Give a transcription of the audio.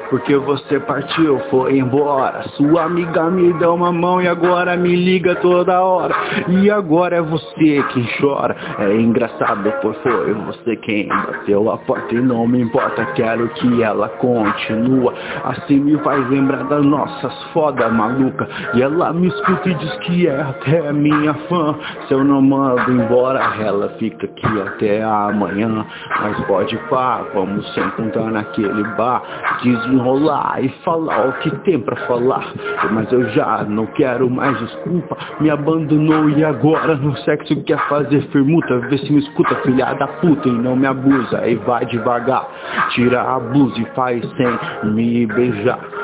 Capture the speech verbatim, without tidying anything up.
porque você partiu, foi embora. Sua amiga me deu uma mão e agora me liga toda hora. E agora é você quem chora. É engraçado, pois foi você quem bateu a porta e não me importa. Quero que ela continua, assim me faz lembrar das nossas fodas maluca. E ela me escuta e diz que é até minha fã. Se eu não mando embora, ela fica aqui até amanhã. Mas pode pá, vamos se encontrar naquele bar, desenrolar e falar o que tem pra falar. Mas eu já não quero mais desculpa, me abandonou e agora no sexo quer fazer firmuta. Vê se me escuta, filha da puta, e não me abusa. E vai devagar, tira a blusa e faz sem me beijar.